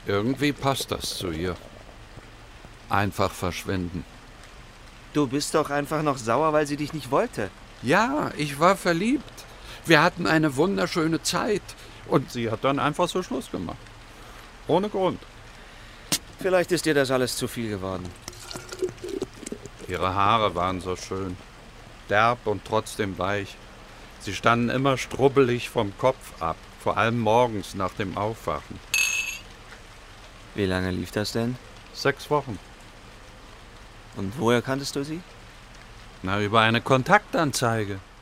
Irgendwie passt das zu ihr. Einfach verschwinden. Du bist doch einfach noch sauer, weil sie dich nicht wollte. Ja, ich war verliebt. Wir hatten eine wunderschöne Zeit. Und sie hat dann einfach so Schluss gemacht. Ohne Grund. Vielleicht ist dir das alles zu viel geworden. Ihre Haare waren so schön. Derb und trotzdem weich. Sie standen immer strubbelig vom Kopf ab. Vor allem morgens nach dem Aufwachen. Wie lange lief das denn? 6 Wochen. Und woher kanntest du sie? Na, über eine Kontaktanzeige.